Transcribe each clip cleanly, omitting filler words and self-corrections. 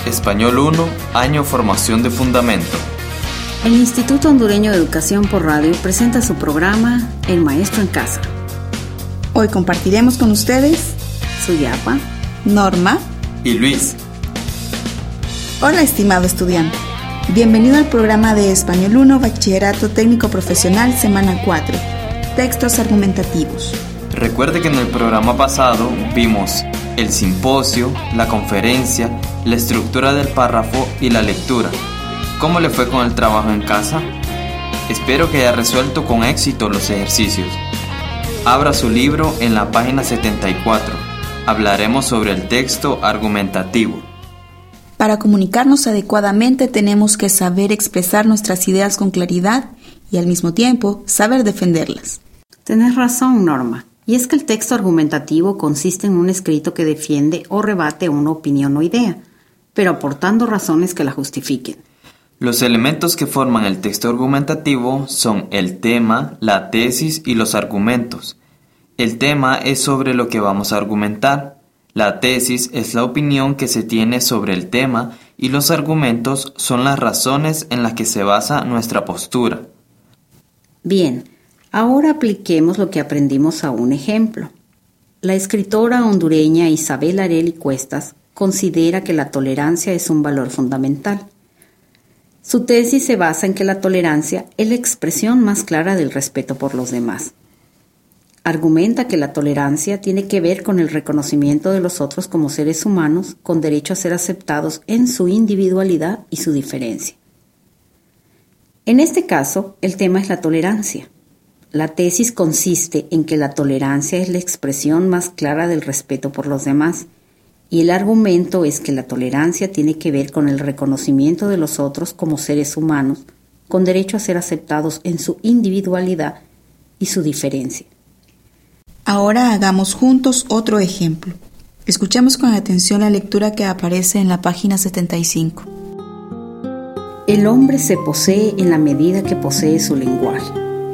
Español 1, año Formación de Fundamento. El Instituto Hondureño de Educación por Radio presenta su programa El Maestro en Casa. Hoy compartiremos con ustedes Suyapa, Norma y Luis. Hola, estimado estudiante. Bienvenido al programa de Español 1, Bachillerato Técnico Profesional, Semana 4. Textos argumentativos. Recuerde que en el programa pasado vimos el simposio, la conferencia, la estructura del párrafo y la lectura. ¿Cómo le fue con el trabajo en casa? Espero que haya resuelto con éxito los ejercicios. Abra su libro en la página 74. Hablaremos sobre el texto argumentativo. Para comunicarnos adecuadamente tenemos que saber expresar nuestras ideas con claridad y al mismo tiempo saber defenderlas. Tenés razón, Norma. Y es que el texto argumentativo consiste en un escrito que defiende o rebate una opinión o idea, pero aportando razones que la justifiquen. Los elementos que forman el texto argumentativo son el tema, la tesis y los argumentos. El tema es sobre lo que vamos a argumentar. La tesis es la opinión que se tiene sobre el tema y los argumentos son las razones en las que se basa nuestra postura. Bien, ahora apliquemos lo que aprendimos a un ejemplo. La escritora hondureña Isabel Arely Cuestas considera que la tolerancia es un valor fundamental. Su tesis se basa en que la tolerancia es la expresión más clara del respeto por los demás. Argumenta que la tolerancia tiene que ver con el reconocimiento de los otros como seres humanos con derecho a ser aceptados en su individualidad y su diferencia. En este caso, el tema es la tolerancia. La tesis consiste en que la tolerancia es la expresión más clara del respeto por los demás, y el argumento es que la tolerancia tiene que ver con el reconocimiento de los otros como seres humanos con derecho a ser aceptados en su individualidad y su diferencia. Ahora hagamos juntos otro ejemplo. Escuchemos con atención la lectura que aparece en la página 75. El hombre se posee en la medida que posee su lenguaje.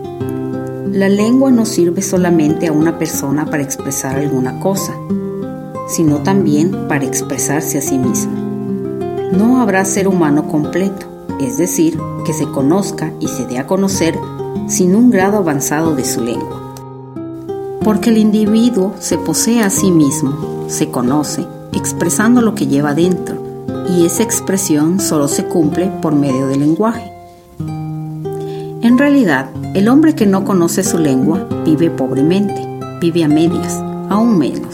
La lengua no sirve solamente a una persona para expresar alguna cosa, sino también para expresarse a sí mismo. No habrá ser humano completo, es decir, que se conozca y se dé a conocer sin un grado avanzado de su lengua. Porque el individuo se posee a sí mismo, se conoce, expresando lo que lleva dentro, y esa expresión solo se cumple por medio del lenguaje. En realidad, el hombre que no conoce su lengua vive pobremente, vive a medias, aún menos.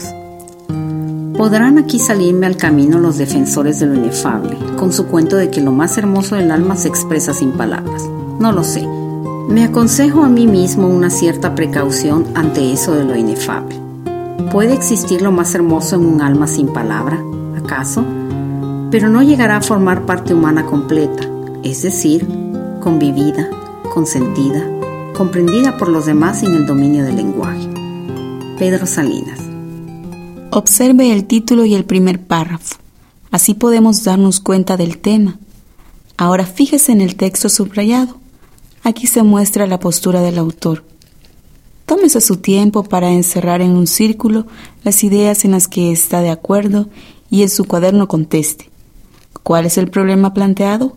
Podrán aquí salirme al camino los defensores de lo inefable, con su cuento de que lo más hermoso del alma se expresa sin palabras. No lo sé. Me aconsejo a mí mismo una cierta precaución ante eso de lo inefable. ¿Puede existir lo más hermoso en un alma sin palabra, acaso? Pero no llegará a formar parte humana completa, es decir, convivida, consentida, comprendida por los demás sin el dominio del lenguaje. Pedro Salinas. Observe el título y el primer párrafo. Así podemos darnos cuenta del tema. Ahora fíjese en el texto subrayado. Aquí se muestra la postura del autor. Tómese su tiempo para encerrar en un círculo las ideas en las que está de acuerdo y en su cuaderno conteste. ¿Cuál es el problema planteado?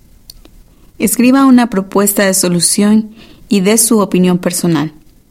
Escriba una propuesta de solución y dé su opinión personal.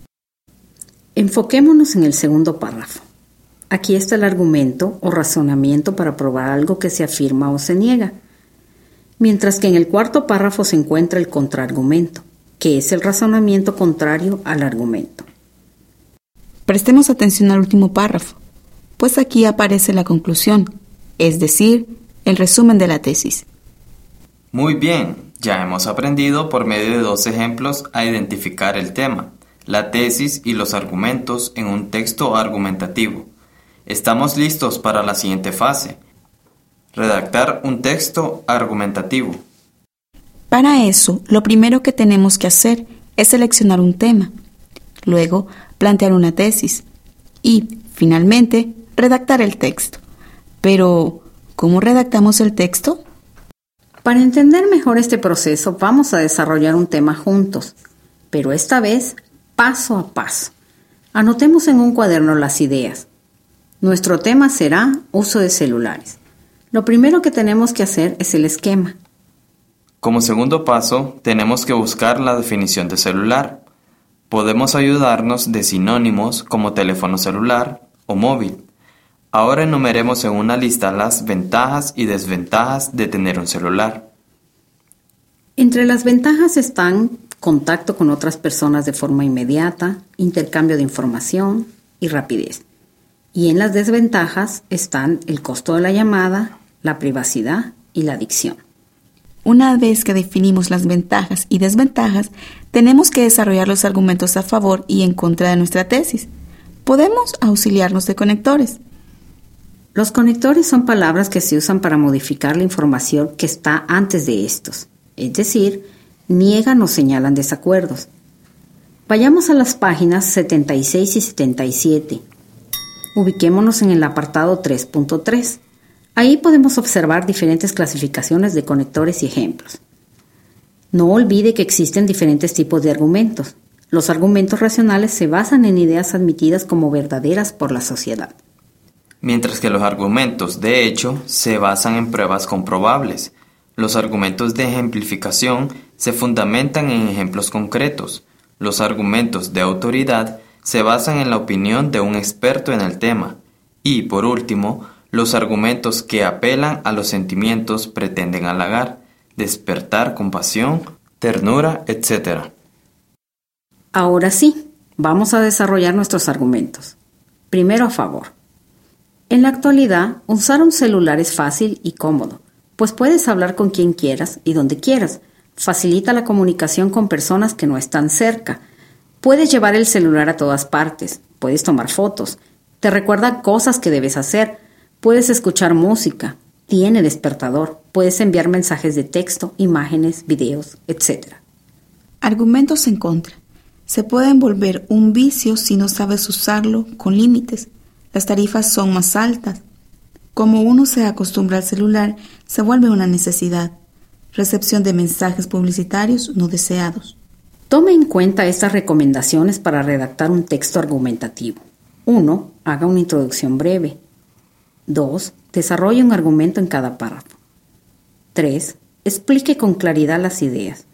Enfoquémonos en el segundo párrafo. Aquí está el argumento o razonamiento para probar algo que se afirma o se niega. Mientras que en el cuarto párrafo se encuentra el contraargumento, que es el razonamiento contrario al argumento. Prestemos atención al último párrafo, pues aquí aparece la conclusión, es decir, el resumen de la tesis. Muy bien, ya hemos aprendido por medio de 2 ejemplos a identificar el tema, la tesis y los argumentos en un texto argumentativo. Estamos listos para la siguiente fase. Redactar un texto argumentativo. Para eso, lo primero que tenemos que hacer es seleccionar un tema, luego plantear una tesis y, finalmente, redactar el texto. Pero, ¿cómo redactamos el texto? Para entender mejor este proceso, vamos a desarrollar un tema juntos, pero esta vez paso a paso. Anotemos en un cuaderno las ideas. Nuestro tema será uso de celulares. Lo primero que tenemos que hacer es el esquema. Como segundo paso, tenemos que buscar la definición de celular. Podemos ayudarnos de sinónimos como teléfono celular o móvil. Ahora enumeremos en una lista las ventajas y desventajas de tener un celular. Entre las ventajas están contacto con otras personas de forma inmediata, intercambio de información y rapidez. Y en las desventajas están el costo de la llamada, la privacidad y la adicción. Una vez que definimos las ventajas y desventajas, tenemos que desarrollar los argumentos a favor y en contra de nuestra tesis. Podemos auxiliarnos de conectores. Los conectores son palabras que se usan para modificar la información que está antes de estos, es decir, niegan o señalan desacuerdos. Vayamos a las páginas 76 y 77. Ubiquémonos en el apartado 3.3. Ahí podemos observar diferentes clasificaciones de conectores y ejemplos. No olvide que existen diferentes tipos de argumentos. Los argumentos racionales se basan en ideas admitidas como verdaderas por la sociedad. Mientras que los argumentos de hecho se basan en pruebas comprobables. Los argumentos de ejemplificación se fundamentan en ejemplos concretos. Los argumentos de autoridad se basan en la opinión de un experto en el tema. Y, por último, los argumentos que apelan a los sentimientos pretenden halagar, despertar compasión, ternura, etc. Ahora sí, vamos a desarrollar nuestros argumentos. Primero a favor. En la actualidad, usar un celular es fácil y cómodo, pues puedes hablar con quien quieras y donde quieras. Facilita la comunicación con personas que no están cerca. Puedes llevar el celular a todas partes, puedes tomar fotos, te recuerda cosas que debes hacer, puedes escuchar música, tiene despertador, puedes enviar mensajes de texto, imágenes, videos, etc. Argumentos en contra. Se pueden volver un vicio si no sabes usarlo con límites. Las tarifas son más altas. Como uno se acostumbra al celular, se vuelve una necesidad. Recepción de mensajes publicitarios no deseados. Tome en cuenta estas recomendaciones para redactar un texto argumentativo. 1. Haga una introducción breve. 2. Desarrolle un argumento en cada párrafo. 3. Explique con claridad las ideas.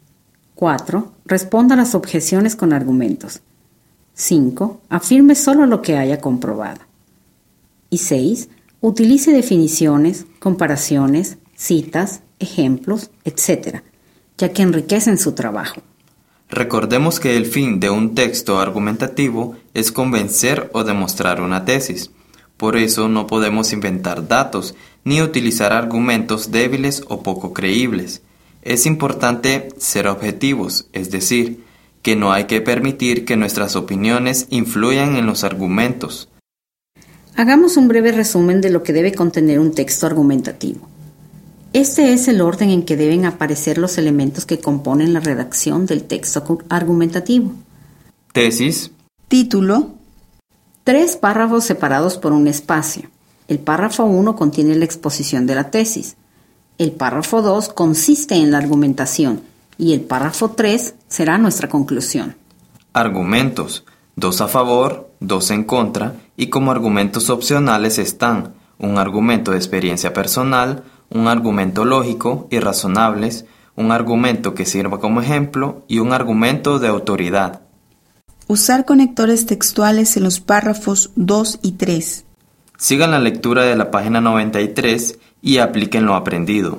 4. Responda a las objeciones con argumentos. 5. Afirme solo lo que haya comprobado. Y 6. Utilice definiciones, comparaciones, citas, ejemplos, etc., ya que enriquecen su trabajo. Recordemos que el fin de un texto argumentativo es convencer o demostrar una tesis. Por eso no podemos inventar datos ni utilizar argumentos débiles o poco creíbles. Es importante ser objetivos, es decir, que no hay que permitir que nuestras opiniones influyan en los argumentos. Hagamos un breve resumen de lo que debe contener un texto argumentativo. Este es el orden en que deben aparecer los elementos que componen la redacción del texto argumentativo. Tesis. Título. 3 párrafos separados por un espacio. El párrafo 1 contiene la exposición de la tesis. El párrafo 2 consiste en la argumentación y el párrafo 3 será nuestra conclusión. Argumentos. 2 a favor, 2 en contra, y como argumentos opcionales están un argumento de experiencia personal, un argumento lógico y razonables, un argumento que sirva como ejemplo y un argumento de autoridad. Usar conectores textuales en los párrafos 2 y 3. Sigan la lectura de la página 93 y apliquen lo aprendido.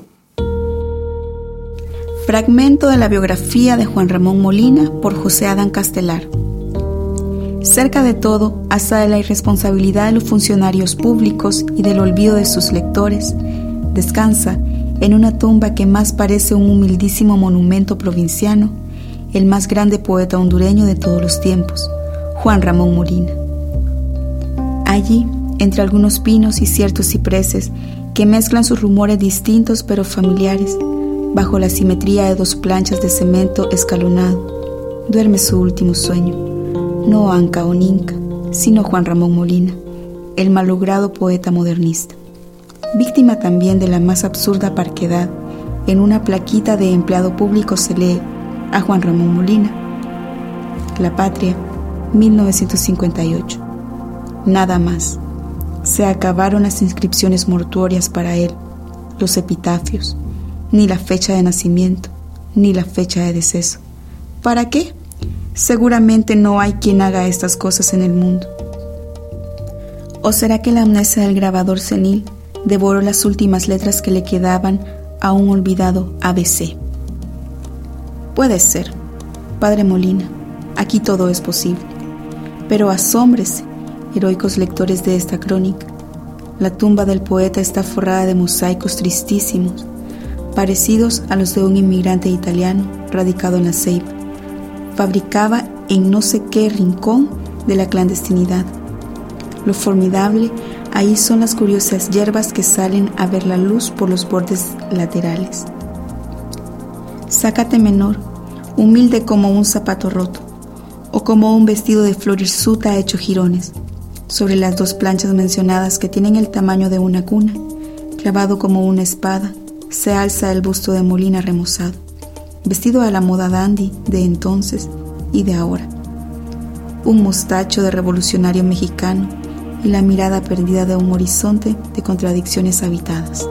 Fragmento de la biografía de Juan Ramón Molina por José Adán Castelar. Cerca de todo, hasta de la irresponsabilidad de los funcionarios públicos y del olvido de sus lectores, descansa en una tumba que más parece un humildísimo monumento provinciano, el más grande poeta hondureño de todos los tiempos, Juan Ramón Molina. Allí, entre algunos pinos y ciertos cipreses que mezclan sus rumores distintos pero familiares, bajo la simetría de 2 planchas de cemento escalonado, duerme su último sueño. No Anca o Ninca, sino Juan Ramón Molina, el malogrado poeta modernista. Víctima también de la más absurda parquedad, en una plaquita de empleado público se lee a Juan Ramón Molina. La Patria, 1958. Nada más. Se acabaron las inscripciones mortuorias para él, los epitafios, ni la fecha de nacimiento, ni la fecha de deceso. ¿Para qué? Seguramente no hay quien haga estas cosas en el mundo. ¿O será que la amnesia del grabador senil devoró las últimas letras que le quedaban a un olvidado ABC? Puede ser, Padre Molina, aquí todo es posible. Pero asómbrese, heroicos lectores de esta crónica. La tumba del poeta está forrada de mosaicos tristísimos, parecidos a los de un inmigrante italiano radicado en La Ceiba. Fabricaba en no sé qué rincón de la clandestinidad. Lo formidable ahí son las curiosas hierbas que salen a ver la luz por los bordes laterales. Zácate menor, humilde como un zapato roto, o como un vestido de flor hirsuta hecho jirones, sobre las dos planchas mencionadas que tienen el tamaño de una cuna, clavado como una espada, se alza el busto de Molina remozado, vestido a la moda dandy de entonces y de ahora. Un mostacho de revolucionario mexicano y la mirada perdida de un horizonte de contradicciones habitadas.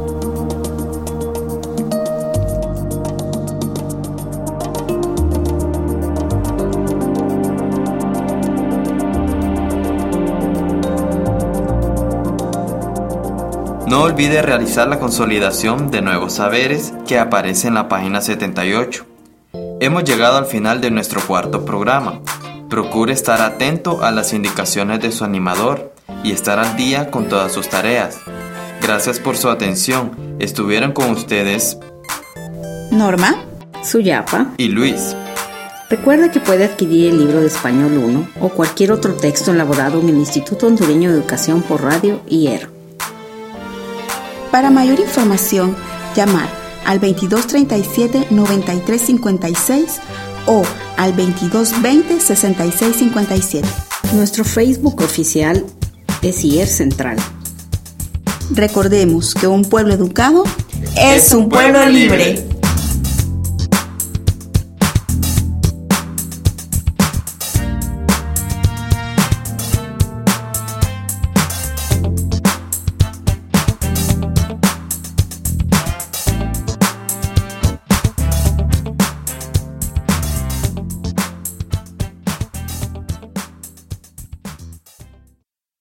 No olvide realizar la consolidación de nuevos saberes que aparece en la página 78. Hemos llegado al final de nuestro cuarto programa. Procure estar atento a las indicaciones de su animador y estar al día con todas sus tareas. Gracias por su atención. Estuvieron con ustedes Norma, Suyapa y Luis. Recuerda que puede adquirir el libro de Español 1 o cualquier otro texto elaborado en el Instituto Hondureño de Educación por Radio IER. Para mayor información, llamar al 2237-9356 o al 2220-6657. Nuestro Facebook oficial es IER Central. Recordemos que un pueblo educado es un pueblo libre.